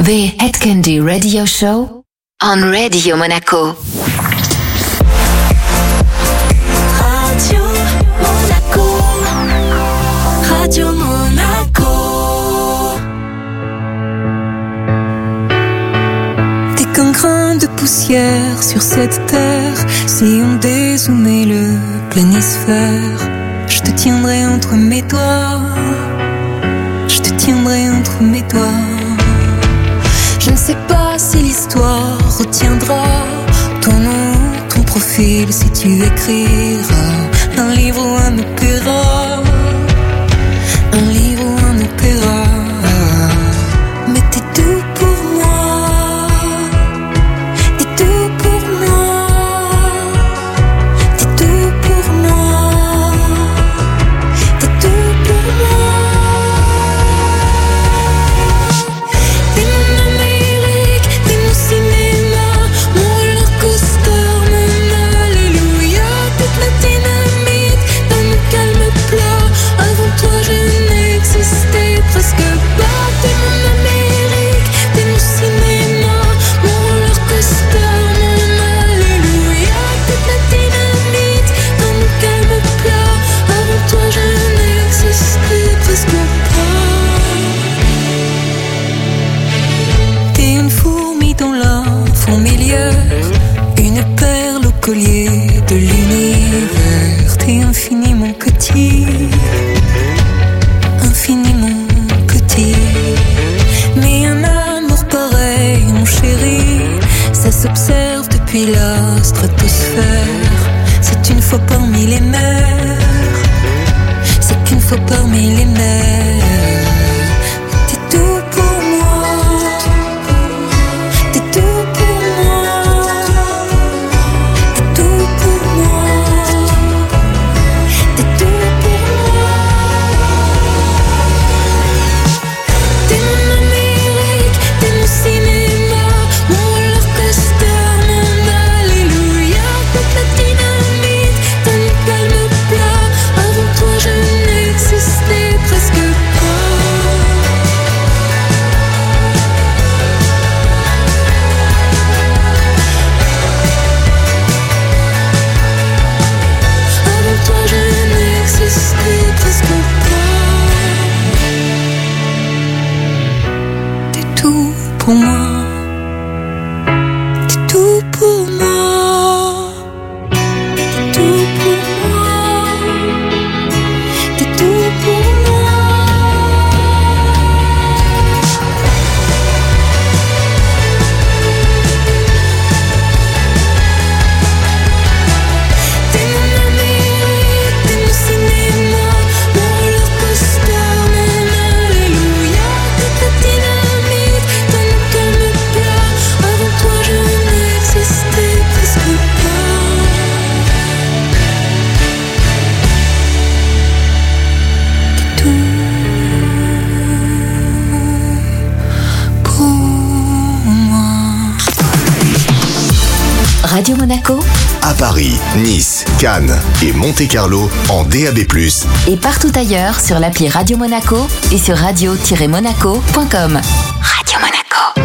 The Hed Kandi Radio Show on Radio Monaco. Radio Monaco. Radio Monaco. T'es qu'un grain de poussière sur cette terre. Si on dézoomait le planisphère, je te tiendrai entre mes doigts. Je te tiendrai entre mes doigts. Je ne sais pas si l'histoire retiendra ton nom, ton profil, si tu écriras un livre ou un opéra. Un livre ou un opéra. Mais t'es tout pour moi. T'es tout pour moi. T'es tout pour moi. T'es tout pour moi. T'es mon Amérique, t'es mon cinéma, mon roller coaster, mon alléluia. Toute la dynamite dans mon calme plat. Avant toi je n'existais presque pas. T'es mon Amérique, t'es mon cinéma, mon roller coaster, mon alléluia. Toute la dynamite dans mon calme plat. Avant toi je n'existais presque pas. T'es une fourmi dans la fourmilière, une perle au collier de l'univers. T'es infiniment petit, infiniment petit. Mais un amour pareil, mon chéri, ça s'observe depuis la stratosphère. C'est une fois parmi les mers, c'est qu'une fois parmi les mers. T'es tout pour moi, t'es tout pour moi, t'es tout pour moi, t'es tout pour moi. T'es mon Amérique, t'es mon cinéma, mon roller coaster, mon alléluia. Toute la dynamite dans mon calme plat. Avant toi je n'existais presque pas. Avant toi je n'existais presque pas. T'es tout pour moi. T'es tout pour moi. T'es tout pour moi. T'es tout pour moi. T'es mon Amérique, t'es mon cinéma, mon roller coaster, mon alléluia. Toute la dynamite dans mon calme plat. Avant toi je n'existais presque pas. T'es tout pour moi. Radio Monaco À Paris, Nice, Cannes et Monte-Carlo en DAB+. et partout ailleurs sur l'appli Radio Monaco et sur radio-monaco.com. Radio Monaco.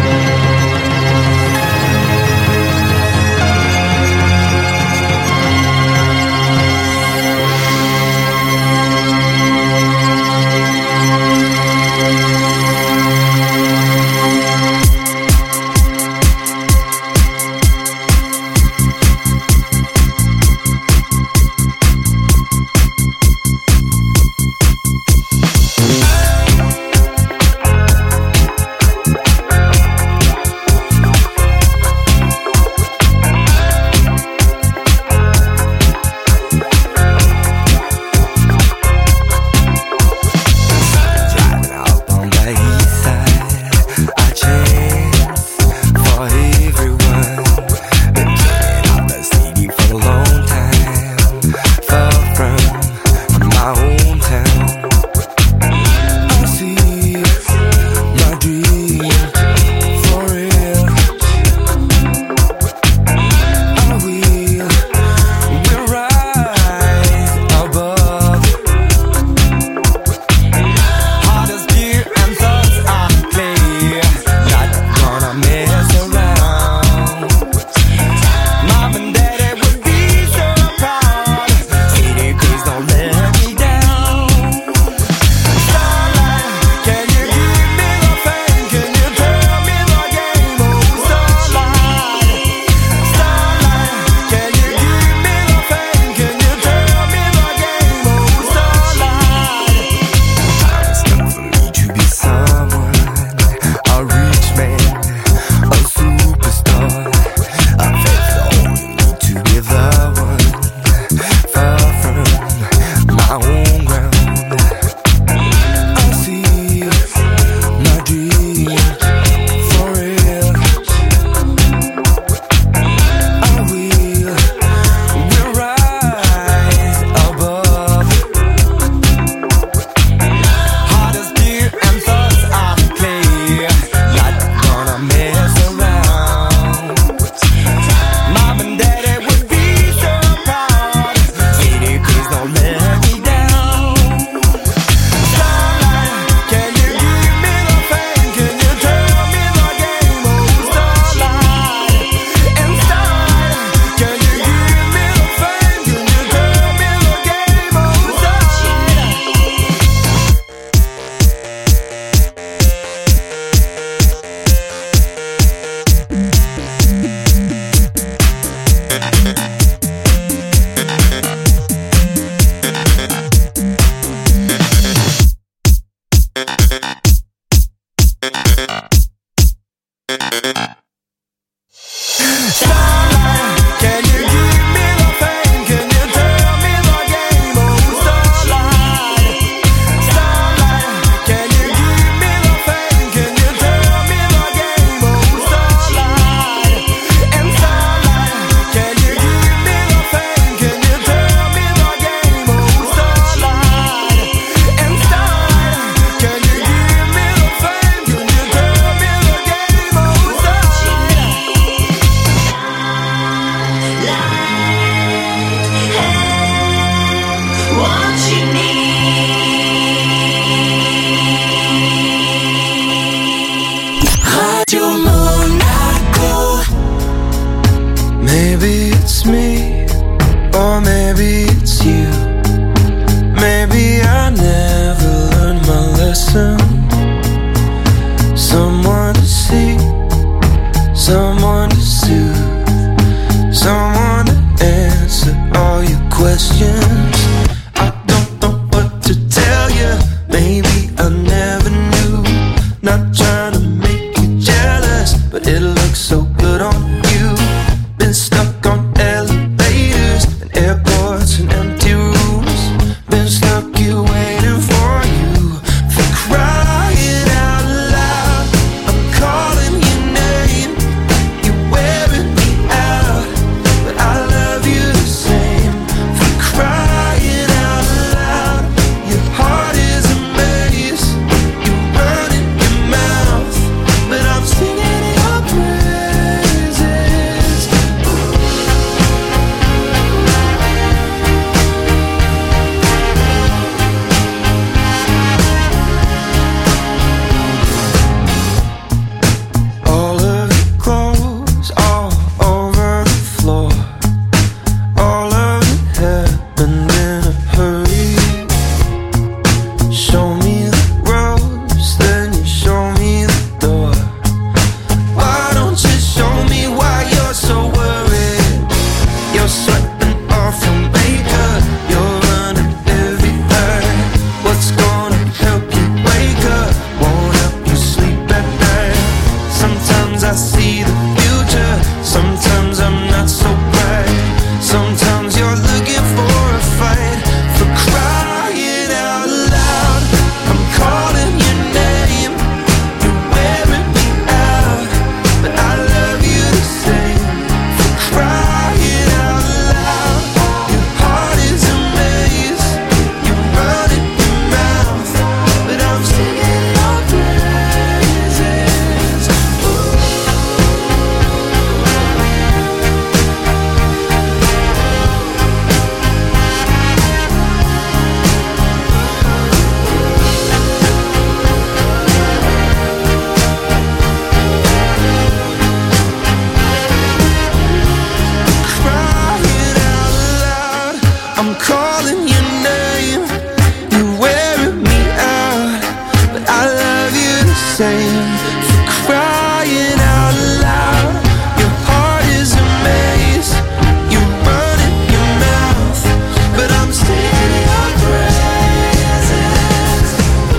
I'm calling your name, you're wearing me out, but I love you the same. For crying out loud, your heart is a maze. You run in your mouth, but I'm staying in your presence.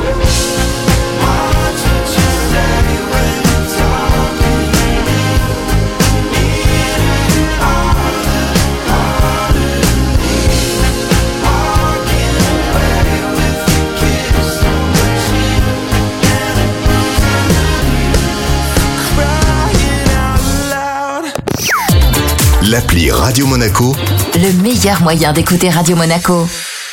Watch what you say when you're talking. Need it harder, harder to leave. Walking away with your kiss on my cheek, and it moves underneath. Crying out loud. L'appli Radio Monaco, Le meilleur moyen d'écouter Radio Monaco.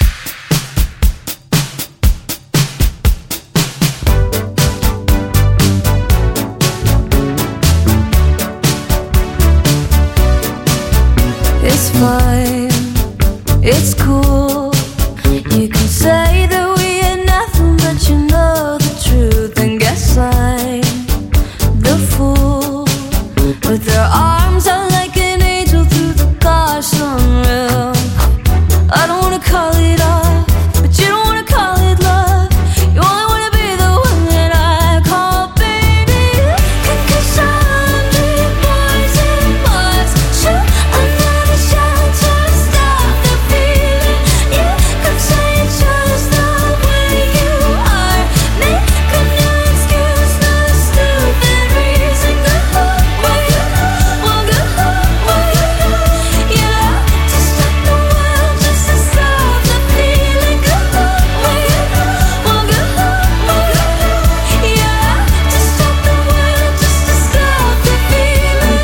It's fine, it's cool. You can say that we ain't nothing, but you know the truth. And guess I'm the fool with their arms out like an angel through the car sunroof. I don't wanna call it off, but you don't wanna call it love. You only wanna be the one that I call baby. 'Cause 100 boys and Mars shoot another shot to stop the feeling. You could say it's just the way you are, making no excuse, no stupid reason. Go away, well, go away. Yeah, to stop the world, just to stop the feeling. Go away, well, go away. Yeah, to stop the world, just to stop the feeling.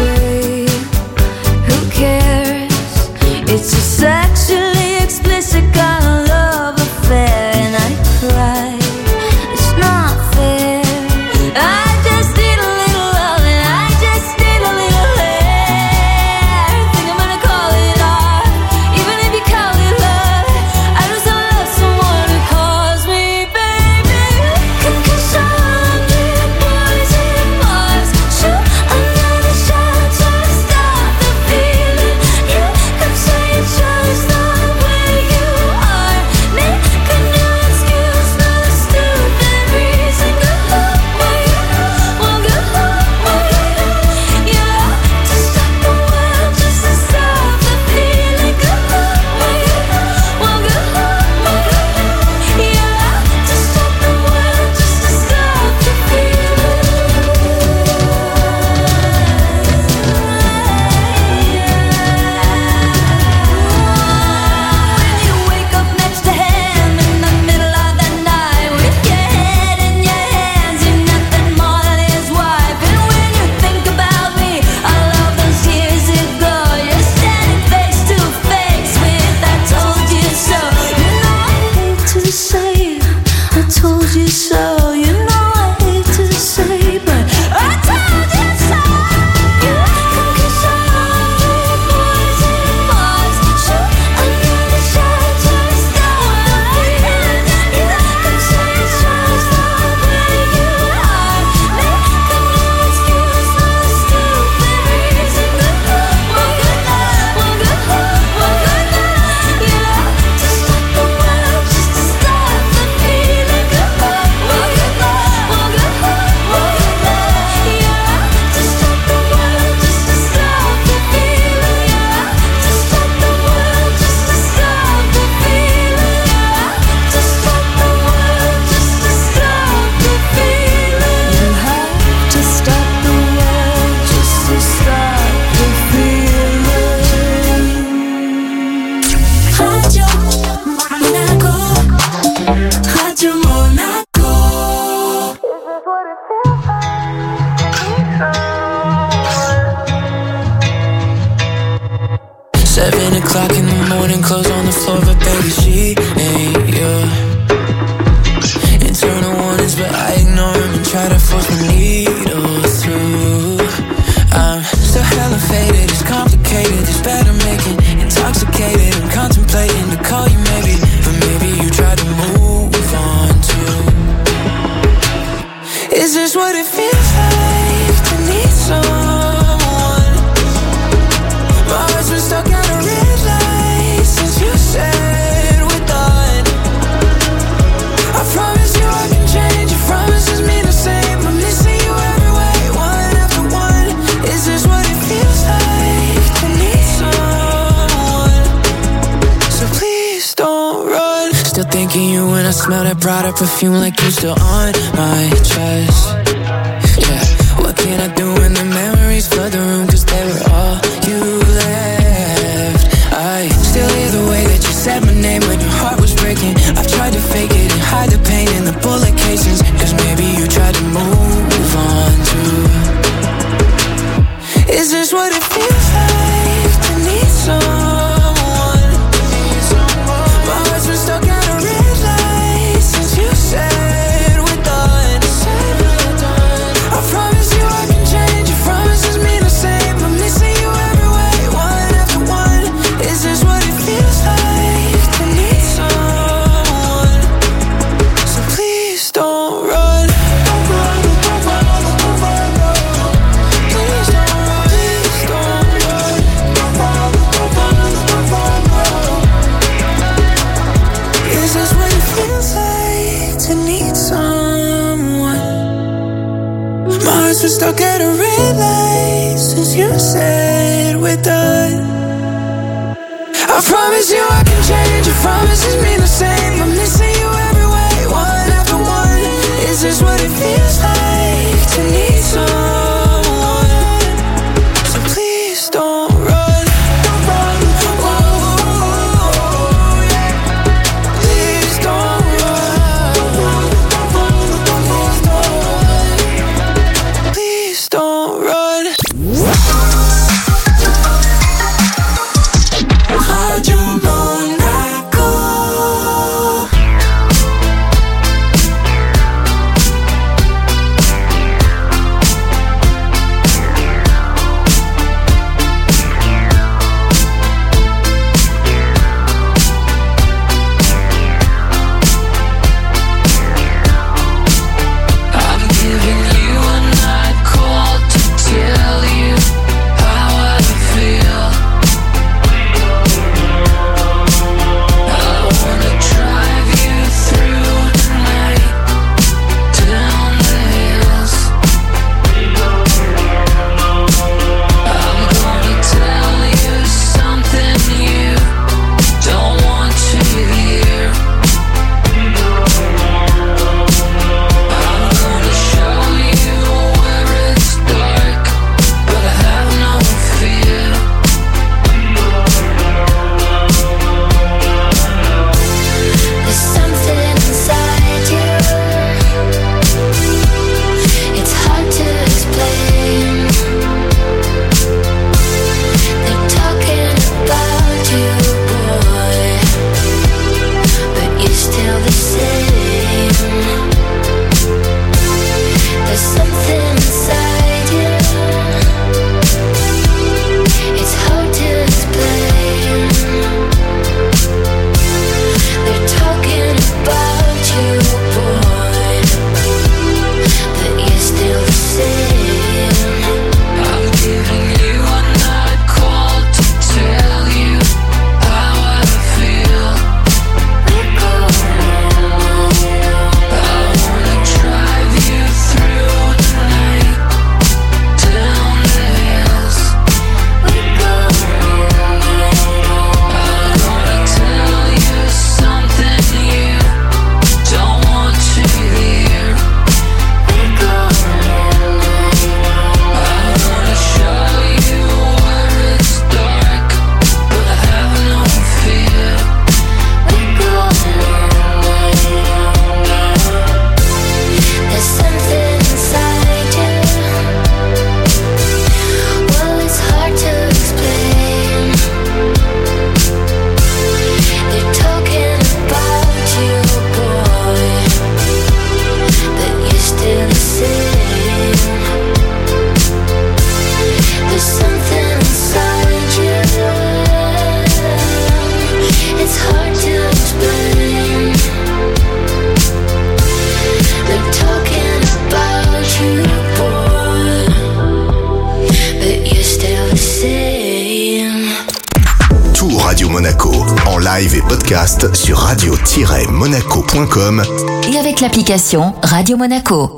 Who cares? It's a sexually explicit kind of love affair, and I cry. It's not fair. I just need a little love, and I just need a little air. Think I'm gonna call it off, even if you call it love. I just don't love someone who calls me baby. 'Cause 100 boys and Mars shoot another shot to stop the feeling. You could say it's just the way you are, making no excuse, no stupid reason. Go away, well, go away. Yeah, to stop the world, just to stop the feeling. Go away, well, go away. Yeah, to stop the world, just to stop the feeling. When you wake up next to him in the middle of the night with your head in your hands, you're nothing more than his wife. And when you think about me, all of those years ago, you're standing face to face with I told you so. You know I hate to say it, I told you so. You know I hate to say, but I told you so. You cause 100 boys and Mars shoot another shot to stop the feeling. You could say it's just the way you are, making no excuse, no stupid reason. Go away, well, go away. Yeah, to stop the world, just to stop the feeling. Go away, well, go away. Yeah, to stop the world, just to stop the feeling. Yeah, to stop the world, just to stop the feeling. Yeah, to stop the world, just to stop the feeling. You have to stop the world, just to stop the feeling. Radio Monaco, Radio Monaco. Is this what it feels like? 7 o'clock in the morning, clothes on the floor, but baby, she ain't you. Internal warnings, but I ignore them and try to force the needle through. I'm still hella faded, it's complicated, there's better making, intoxicated, I'm contemplating to call you maybe, but maybe you try to move on too. Is this what it feels like to need someone? My heart's been stuck at a red light since you thinking you when I smell that Prada perfume like you still on my chest. Yeah, what can I do when the memories flood the room? Cause they were all you left. I still hear the way that you said my name when your heart was breaking. I've tried to fake it and hide the pain in the bullet casings. Cause maybe you tried to move on too. Is this what it feels like to need someone? My heart's been stuck at a red light since you said we're done. I promise you I can change. Your promises mean the same. I'm missing you every way, one after one. Is this what it feels like to need someone? So please don't run. Don't run, don't run, don't run, no. Please don't run, please don't run. Don't run, don't run, don't run, no. Is this what it feels like to need someone? My heart's been stuck at a red light since you said we're done. I promise you I can change. Your promises mean the same. I'm missing you every way, one after one. Is this what it feels like to need someone? So please don't run. Don't run. Oh, yeah. Please don't run. Don't run. Please don't run. Radio Monaco. I'm giving you a night call to tell you how I feel. I wanna drive you through the night, down the hills. I'm gonna tell you something you don't want to hear. I'm gonna show you where it's dark, but I have no fear. There's something inside you. It's hard to explain. They're talking about you, boy, but you're still the same. There's something inside you. It's hard to explain. They're talking about you, boy, but you're still the same. I'm giving you a night call to tell you how I feel. I wanna drive you through the night, down the hills. I'm gonna tell you something you don't want to hear. I'm gonna show you where it's dark, but I have no fear. There's something inside you. Well, it's hard to explain. They're talking about you, boy, but you're still the same. There's something inside you. It's hard to explain. They're talking about you, boy, but you're still the same. Tout Radio Monaco en live et podcast sur radio-monaco.com Et avec l'application Radio Monaco.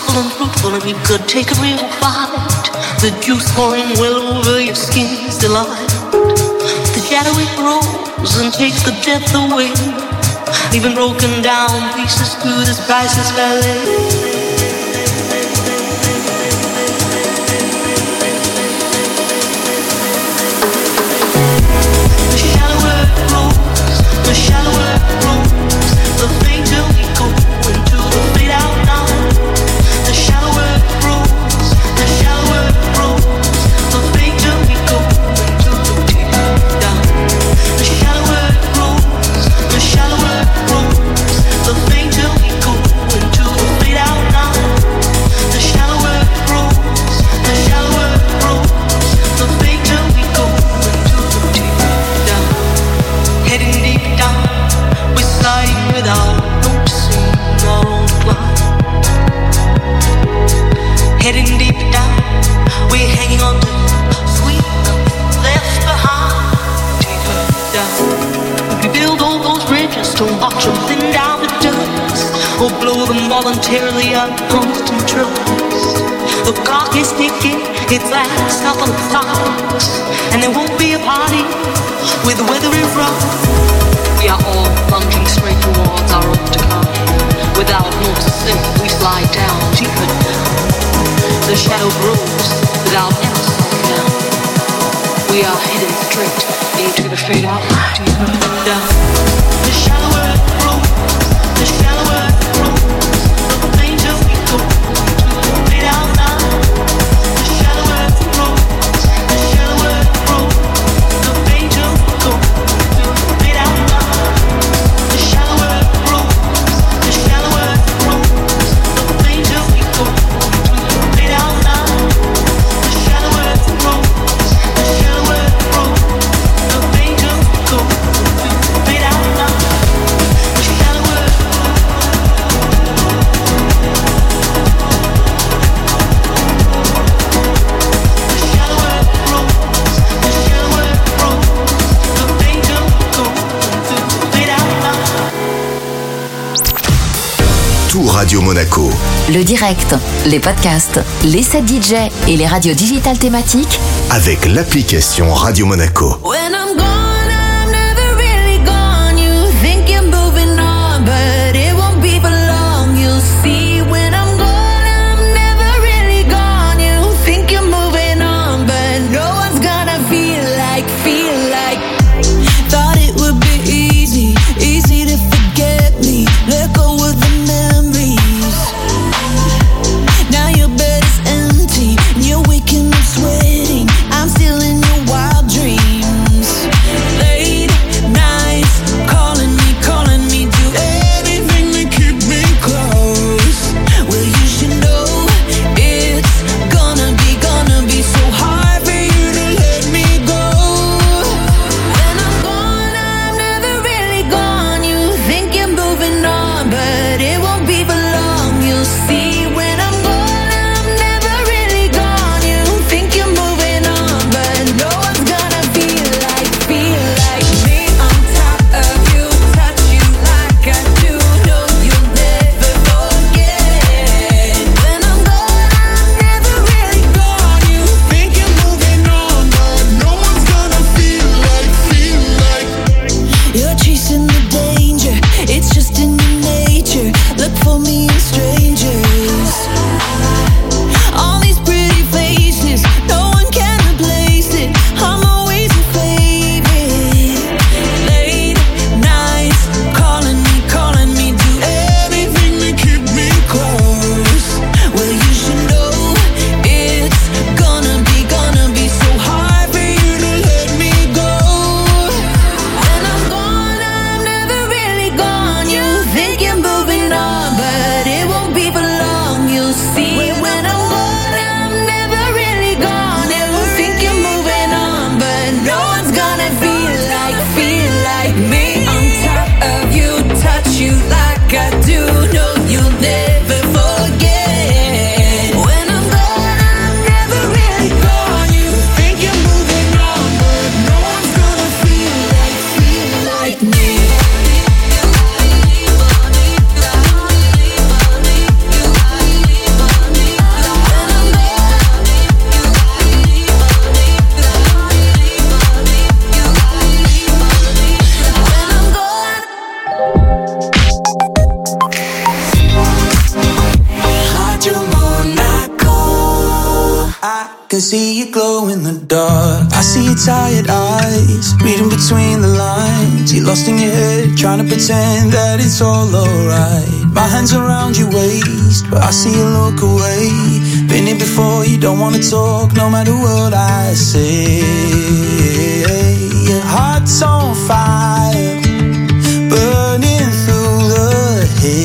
full and fruitful and you could take a real bite. The juice pouring well over your skin's delight. The shadow it grows and takes the depth away, leaving broken down pieces to this priceless ballet. The shallower it grows, the fainter we go into the fade out line. The shallower it grows, the shallower it grows, the fainter we go into the deep down. The shallower it grows, the shallower it grows, the fainter we go into the fade out line. The shallower it grows, the shallower it grows, the fainter we go into the deep down. Heading deep down, we're sliding without noticing our own decline. Heading deep down, we're hanging on to sweet left behind. Take her down. We build all those bridges to watch them thin down to dust, or blow them voluntarily out of constant trust. The clock is ticking, its last couple of clocks, and there won't be a party with the weather in front. We are all plunging straight towards our own decline. Without noticing, we slide down, deeper down. The shadow grows without ever slowing down. We are heading straight into the fade out, deeper down. The shallower it grows, the shallower it grows, the fainter we go to the fade out line. The shallower it grows, the shallower it grows, the fainter we go to the fade out line. The shallower it grows, the shallower it grows, the fainter we go to the fade out line. The shallower it grows, the shallower it grows, the fainter we go to the fade out line. The shallower it Tout Radio Monaco. Le direct, les podcasts, les sets DJ et les radios digitales thématiques Avec l'application Radio Monaco. When I'm gone, I'm never really gone. You think you're moving on, but it won't be for long. You'll see when I'm gone, I'm never really gone. You think you're moving on, but no one's gonna feel like. Thought it would be easy to forget me. Let go of the memories. Now your bed is empty, and you're waking up sweating. I'm still in your wild dreams. can see you glow in the dark. I see your tired eyes, reading between the lines. You're lost in your head, trying to pretend that it's all alright. My hands around your waist, but I see you look away. Been here before, you don't wanna talk, no matter what I say. Your heart's on fire, burning through the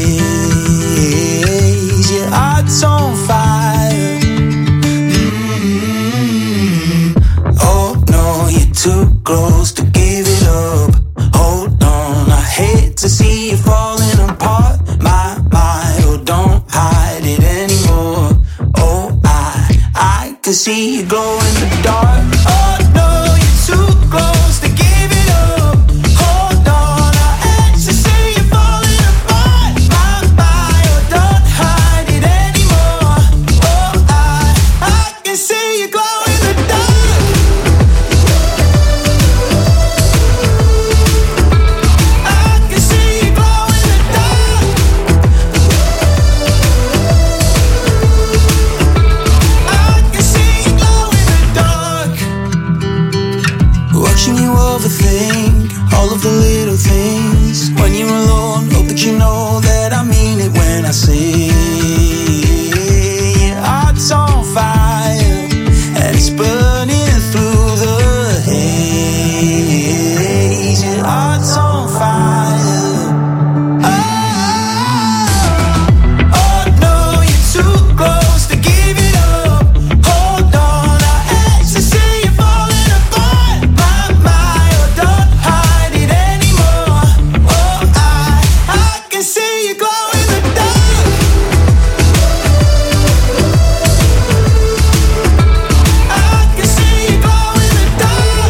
haze. Your heart's on fire. Oh no, you're too close to give it up. Hold on, I hate to see you falling apart. My, oh, don't hide it anymore. Oh, I can see you glow in the dark. Oh no, you're too close to give it up. Hold on, I hate to see you falling apart. My, oh, don't hide it anymore. Oh, I can see you glow in the dark. I can see you glow in the dark. I can see you glow in the dark. Watching you overthink all of the little things. When you're alone, hope that you know that I mean it when I say your heart's on fire and it's burning through the haze. Your heart's on fire. Oh no, you're too close to give it up. Hold on, I hate to see you falling apart. My, oh, don't hide it anymore. Oh, I can see you glow in the dark. I can see you glow in the dark.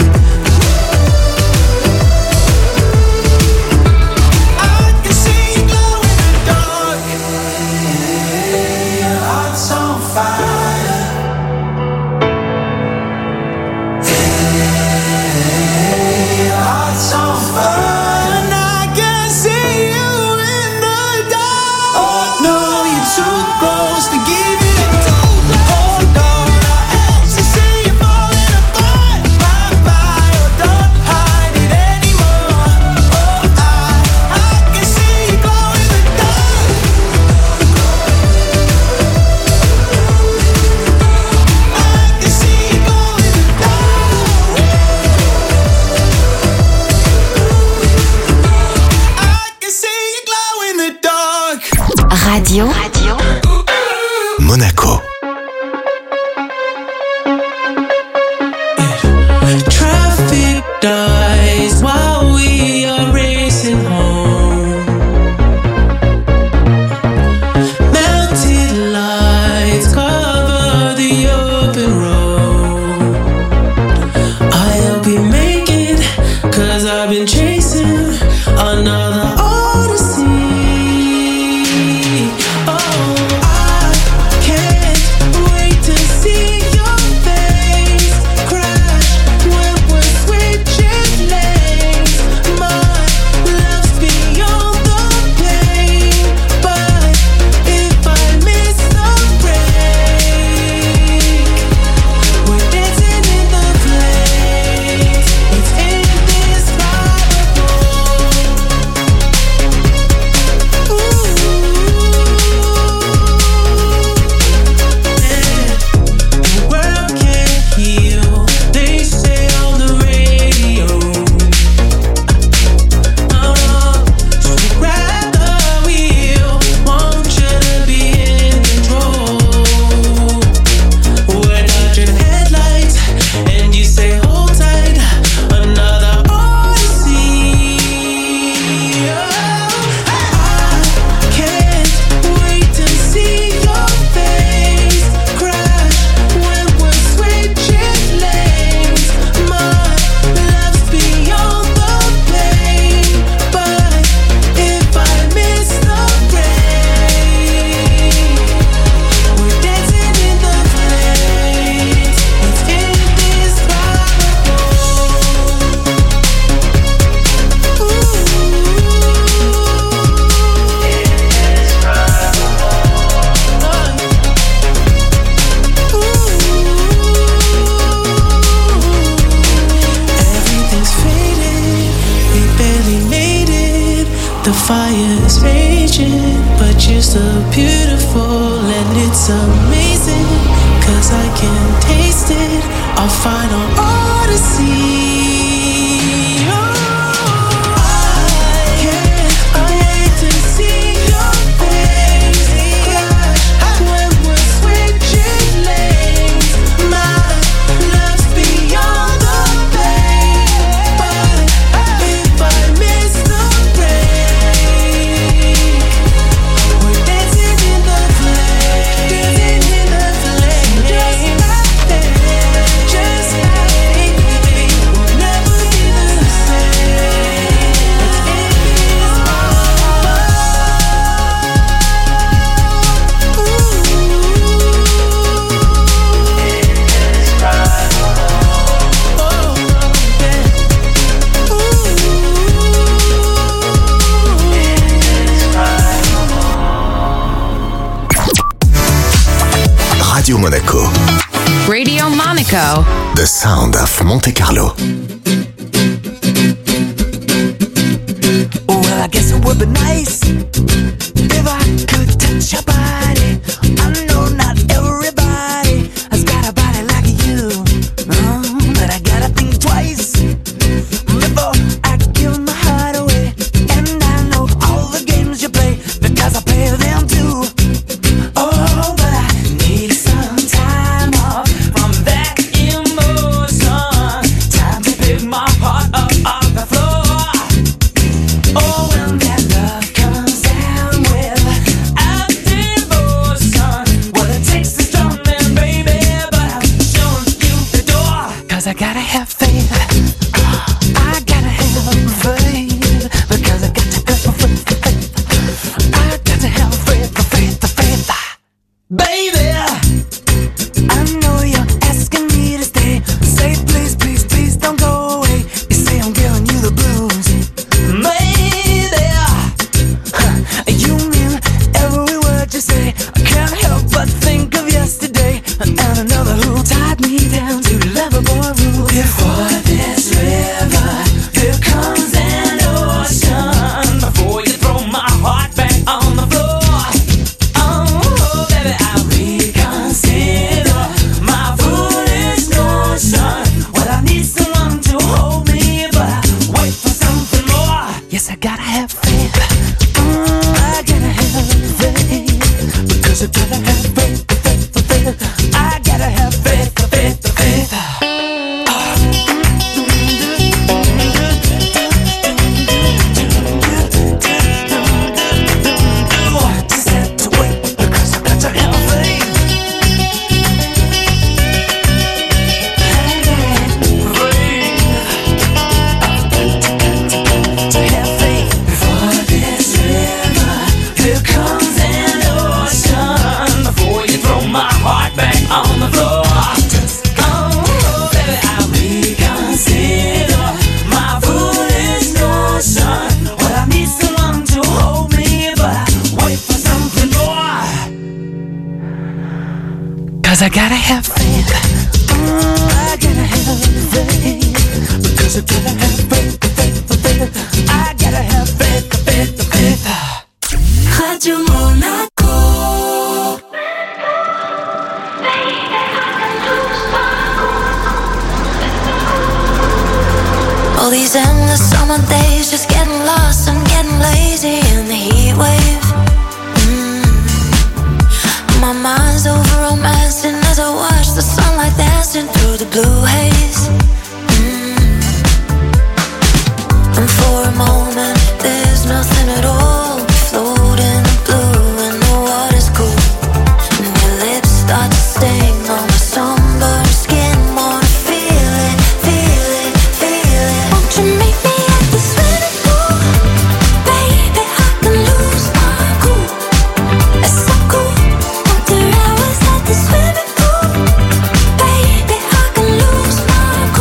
I can see you glow in the dark. Your heart's on fire. Your heart's on fire. And I can see you in the dark. Oh no, you're too close to give it up. Hold on, I hate to see you falling apart. My, oh, don't hide it anymore. Oh, I can see you glow in the dark. I can see you glow in the dark. I can see you glow in the dark. Radio Monaco. Traffic dies while we are racing home. Melted lights cover the open road. I hope you make it, 'cause I've been chasing another odyssey. Oh, I can't ocean, but you're so beautiful and it's amazing, 'cause I can taste it, our final odyssey. Radio Monaco. Radio Monaco. The sound of Monte Carlo. Well, I guess it would be nice if I could touch your body. I know not everybody has got a body like you, but I gotta think twice before I give my heart away. And I know all the games you play because I play them too. Oh, but I need some time off from that emotion. Time to pick my heart up off the floor. Oh, when that love comes down without devotion, well, it takes a strong man, baby, but I'm showing you the door. 'Cause I gotta have faith. I gotta have faith. Because I got to have faith. I got to have faith, faith. Baby, I know you're asking me to stay. Say please, please, please don't go away. You say I'm giving you the blues. Maybe you mean every word you say. I can't help but think of yesterday and another who tied me down to lovable rules. Before this river, here comes an ocean. Before you throw my heart back on the floor. Oh, baby, I reconsider my foolish notion. Well, I need someone to hold me, but I wait for something more. Yes, I gotta have faith. I gotta have faith. Because I gotta have faith. I gotta have faith. Just have to wait because I got to have faith. To have faith. Before this river, here comes an ocean. Before you throw my heart back on the floor. Oh, baby, I reconsider my foolish notion. Well, I need someone to hold me, but I wait for something more. 'Cause I gotta have faith. I gotta have faith. Because I gotta have faith. I gotta have faith. Radio Monaco. All these endless summer days, just getting lost and getting lazy in the heat wave. My mind's over romancing as I watch the sunlight dancing through the blue haze. And for a moment, there's nothing at all. We float in the blue and the water's cool. And your lips start to sting on my sunburned skin. Wanna feel it, feel it, feel it. Won't you meet me at the swimming pool? Baby, I can lose my cool. It's so cool. After hours at the swimming pool. Baby, I can lose my cool.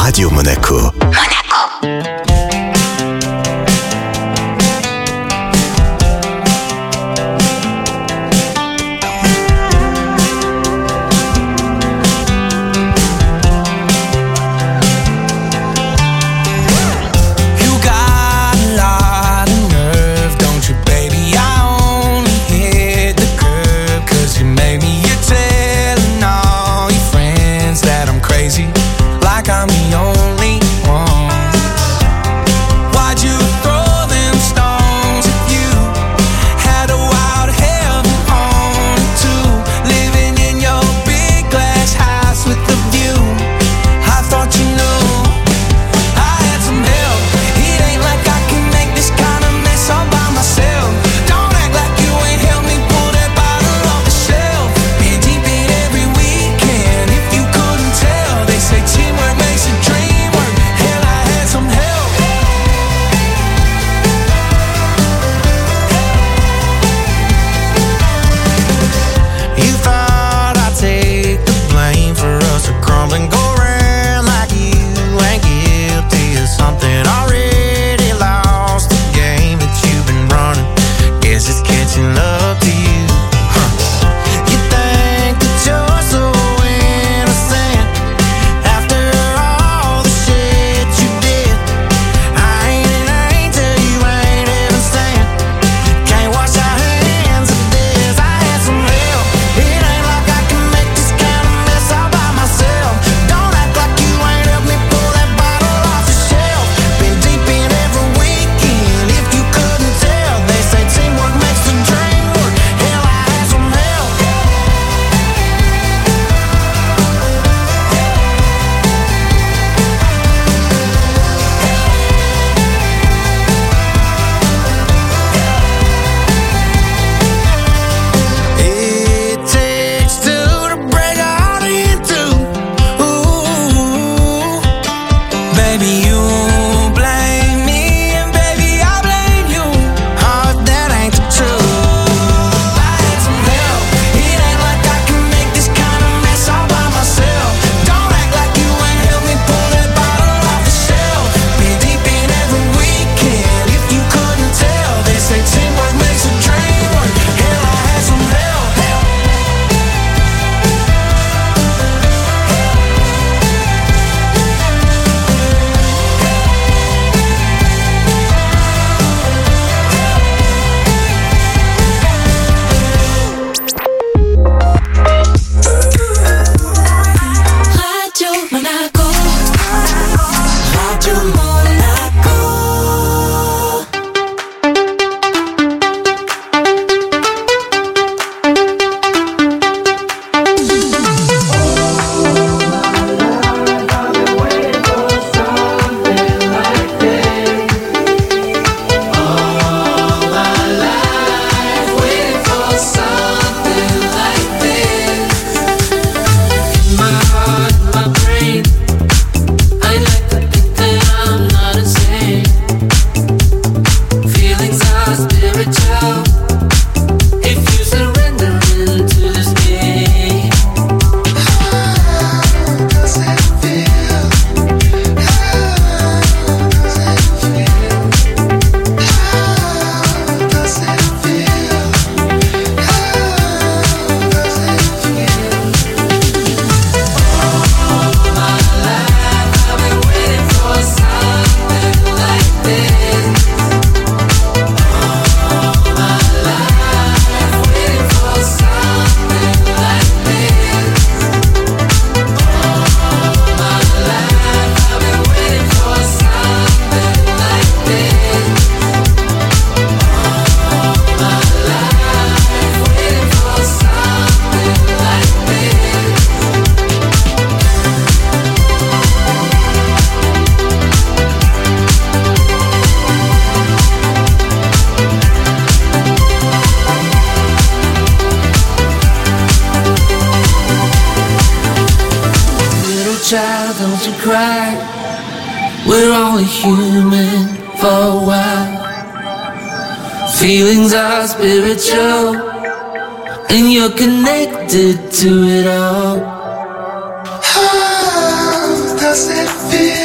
Radio Monaco. Like I'm the only one. child, don't you cry. We're only human for a while. Feelings are spiritual, and you're connected to it all. How does it feel?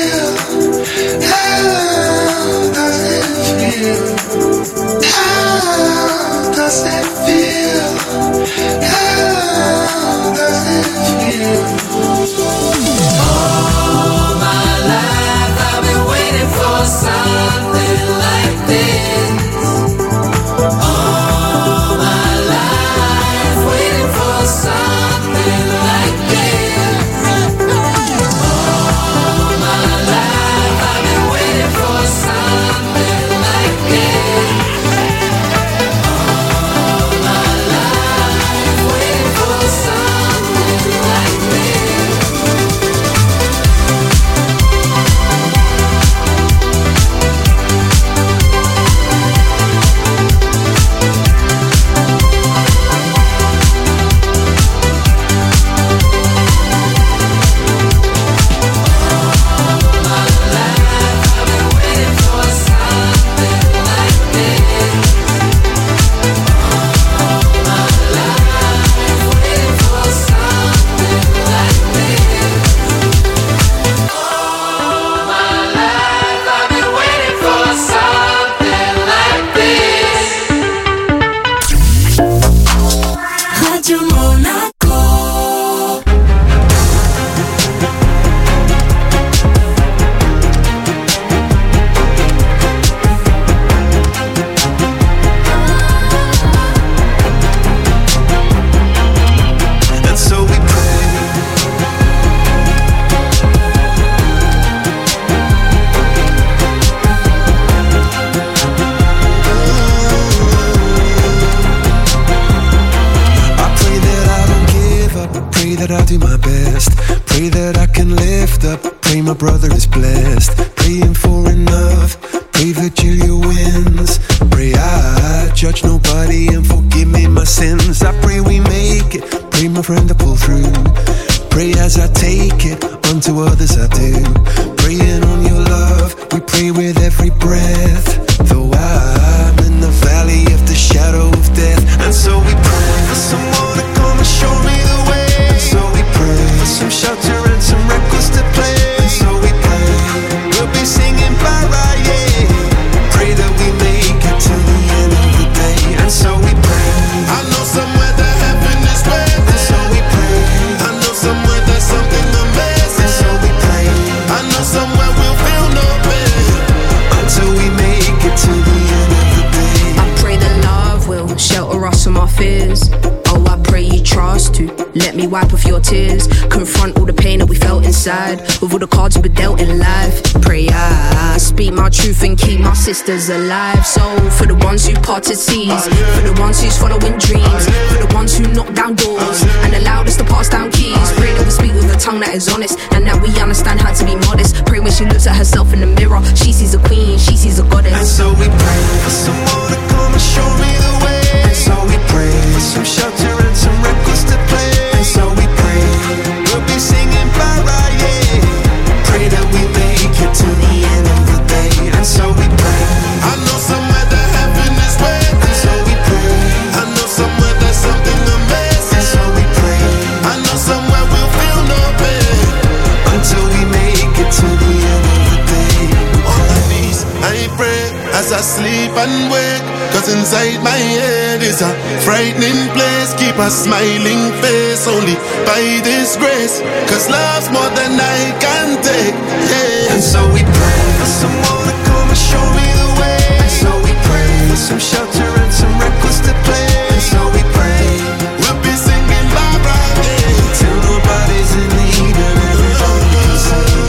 brother is blessed. Praying for enough, pray Virgilia wins. Pray I judge nobody and forgive me my sins. I pray we make it, pray my friend to pull through. Pray as I take it, unto others I do. Praying on your love, we pray with every breath. Though I'm in the valley of the shadow of death. And so we pray for someone to come and show me the way. And so we pray for some shelter and some records to play. And so we pray, we'll be singing bye-bye, yeah. Pray that we make it to the end of the day. And so we pray, I know somewhere that heaven is waiting. And so we pray, I know somewhere there's something amazing. And so we pray, I know somewhere we'll feel no pain until we make it to the end of the day. I pray that love will shelter us from our fears. Oh, I pray you trust to let me wipe off your tears. Confront all the pain that we felt inside, with all the cards we've been dealt in life. Pray I speak my truth and keep my sisters alive. So for the ones who parted seas, for the ones who's following dreams, for the ones who knock down doors and allowed us to pass down keys. Pray that we speak with a tongue that is honest, and that we understand how to be modest. Pray when she looks at herself in the mirror, she sees a queen, she sees a goddess. And so we pray for someone to come and show me the way. And so we pray for some shelter and some records to play. And so we pray, we'll be singing bye-bye, yeah. Pray that we make it to the end of the day. And so we pray, I know somewhere that heaven is waiting. And so we pray, I know somewhere there's something amazing. And so we pray, I know somewhere we'll feel no pain until we make it to the end of the day. On my knees, I pray as I sleep and wake, 'cause inside my head is a frightening place. Keep a smiling face only by this grace, 'cause love's more than I can take, yeah. And so we pray for someone to come and show me the way. And so we pray for some shelter and some records to play. And so we pray, we'll be singing bye-bye, yeah, till nobody's in need and everybody can sing.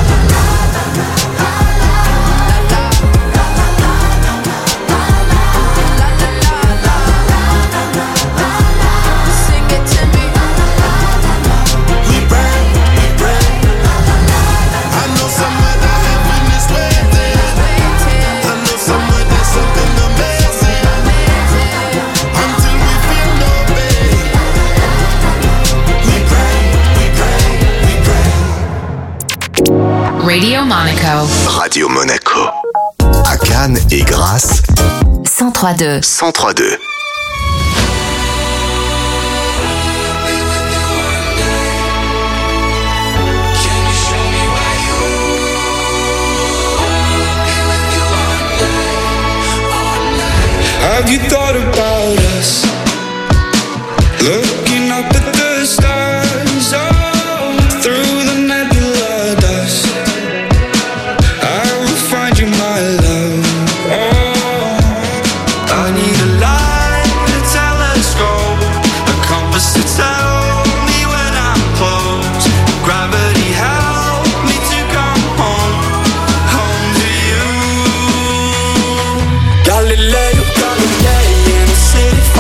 Radio Monaco. Radio Monaco. À Cannes et Grasse. 103.2. 103.2. Have you thought about us? Looking up at the stars, oh, through the nebula dust. I will find you, my love. Oh, I need a light, a telescope, a compass to tell me when I'm close. Gravity help me to come home, home to you. Galileo, Galilei, in a city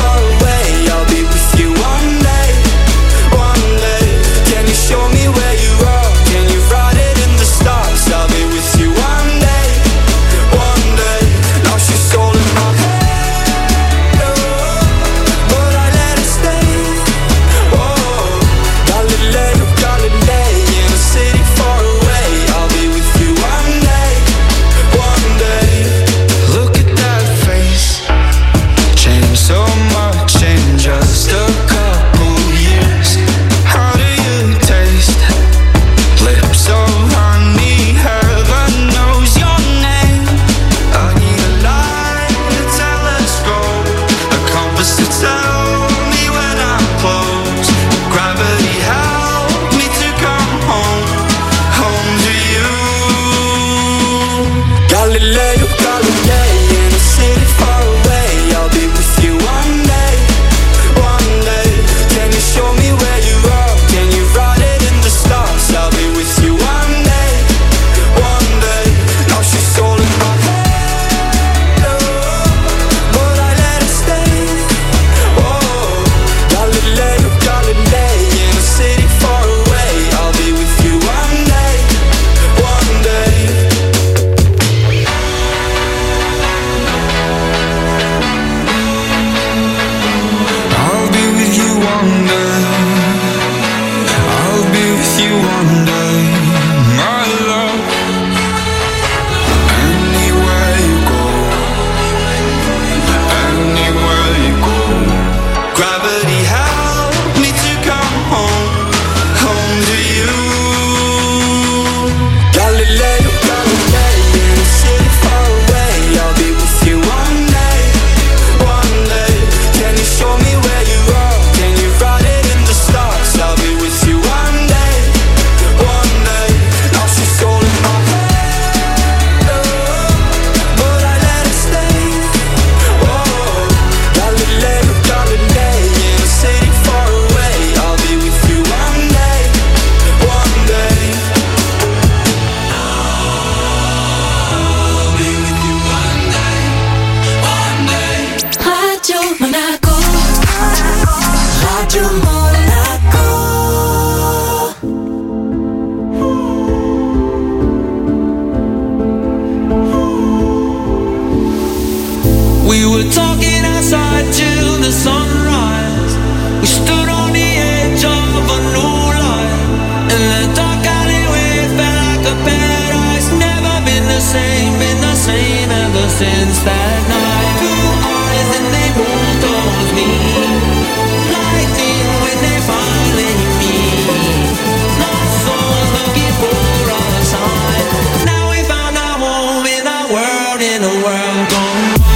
same ever since that night. Two eyes and they move towards me, lightning when they finally meet. Lost souls looking for a sign. Now we found our home in a world gone wild.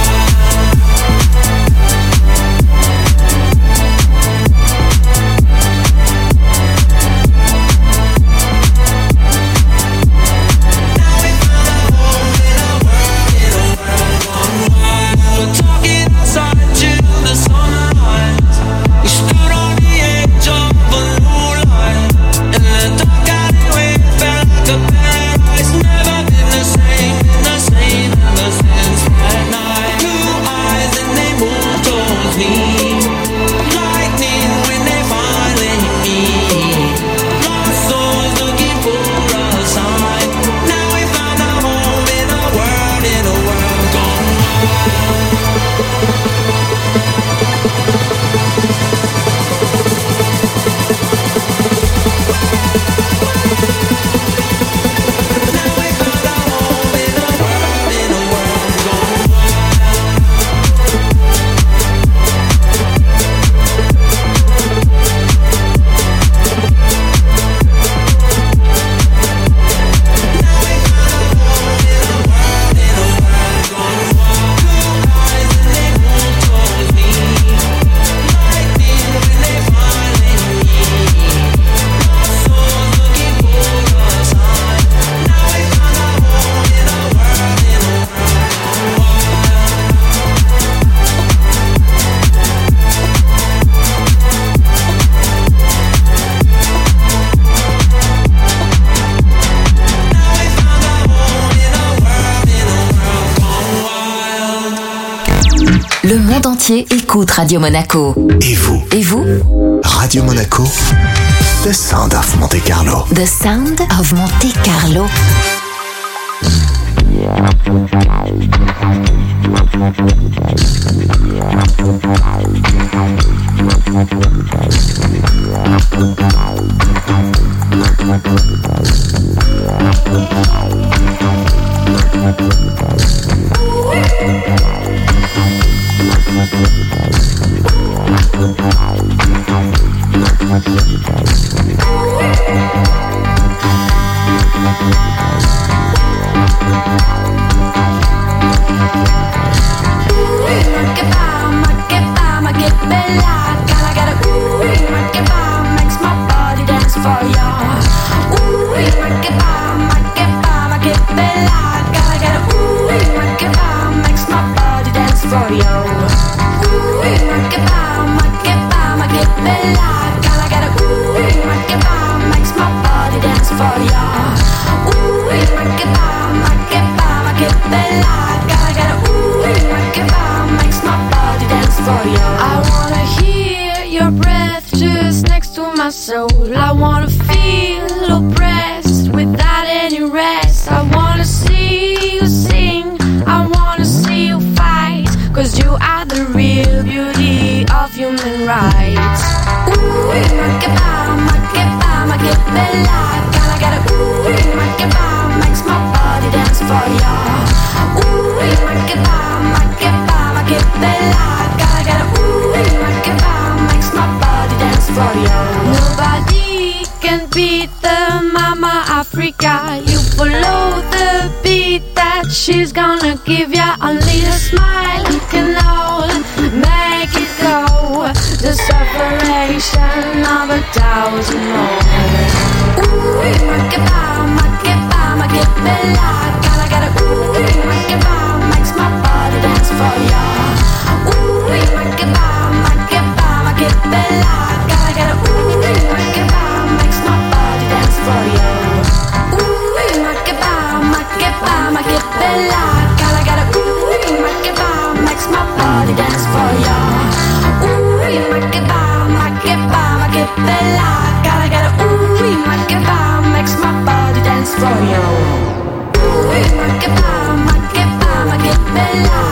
Le monde entier écoute Radio Monaco. Et vous? Et vous? Radio Monaco, The Sound of Monte Carlo. The Sound of Monte Carlo. I wanna feel oppressed without any rest. I wanna see you sing, I wanna see you fight, 'cause you are the real beauty of human rights. Ooh, ma che bella, gotta get a ooh, makes my body dance for ya. Ooh, ma che bella, gotta get a ooh, makes my body dance for ya. Nobody can beat the Mama Africa. You follow the beat that she's gonna give ya. Only a smile can all make it go. The separation of 1,000 more. Ooh, ma che bella, gotta get a ooh, makes my body dance for ya. Ooh, ma che bella, gotta get a ooh, makes my body dance for ya. Ooh, ma che bella, gotta get a ooh, makes my body dance for ya. Ooh, ma che bella, gotta get a ooh, makes my body dance for ya. Ooh, ma che bella.